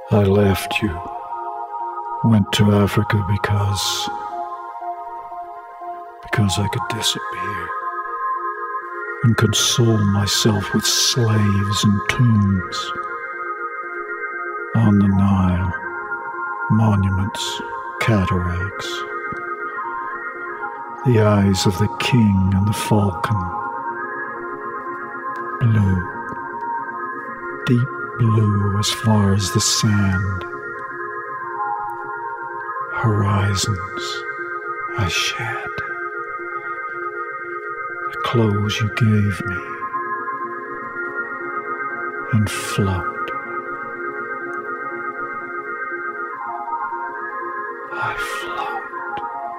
I left you, went to Africa because I could disappear and console myself with slaves and tombs. On the Nile, monuments, cataracts, the eyes of the king and the falcon, blue, deep blue as far as the sand, horizons I shed, the clothes you gave me, and float. I float.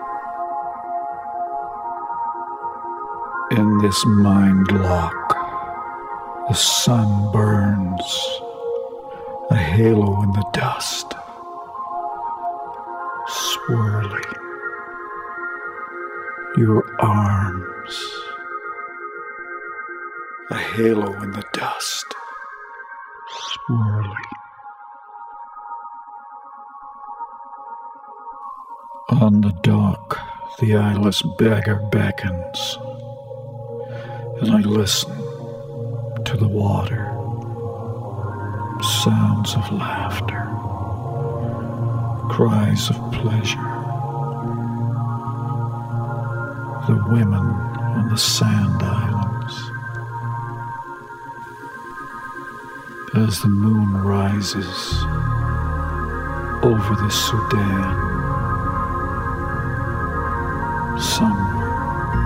In this mind lock, the sun burns, a halo in the dust, swirling. Your arms, a halo in the dust, swirling. On the dock, the eyeless beggar beckons, and I listen to the water, sounds of laughter, cries of pleasure. The women on the sand islands. As the moon rises over the Sudan, somewhere,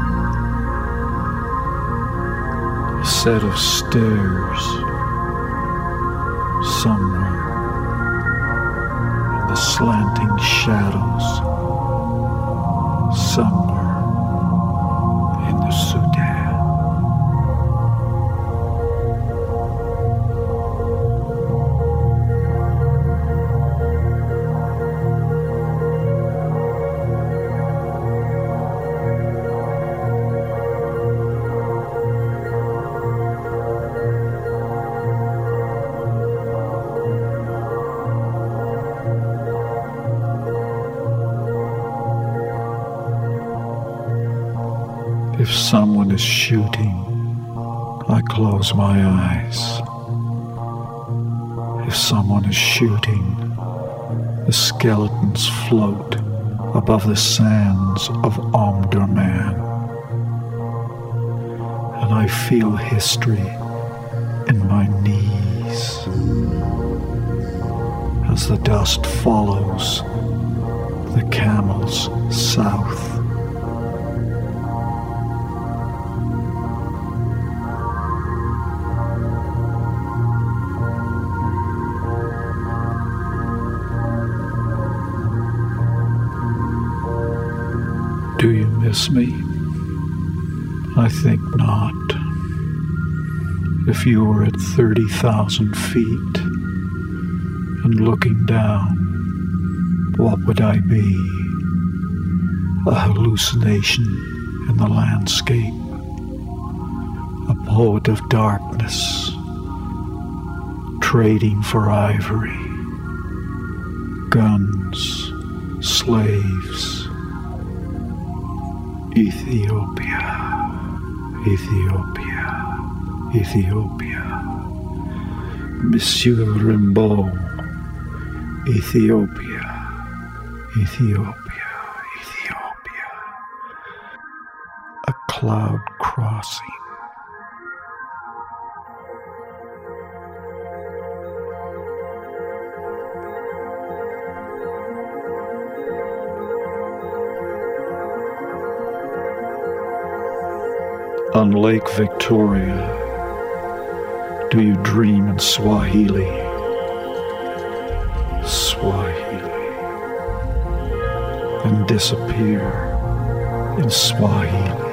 a set of stairs, somewhere, in the slanting shadows, somewhere in the Sudan. If someone is shooting, I close my eyes. If someone is shooting, the skeletons float above the sands of Omdurman. And I feel history in my knees as the dust follows the camels south. Do you miss me? I think not. If you were at 30,000 feet and looking down, what would I be? A hallucination in the landscape, a poet of darkness, trading for ivory, guns, slaves. Ethiopia, Ethiopia, Ethiopia. Monsieur Rimbaud, Ethiopia, Ethiopia, Ethiopia. A cloud crossing. On Lake Victoria, do you dream in Swahili? Swahili. And disappear in Swahili.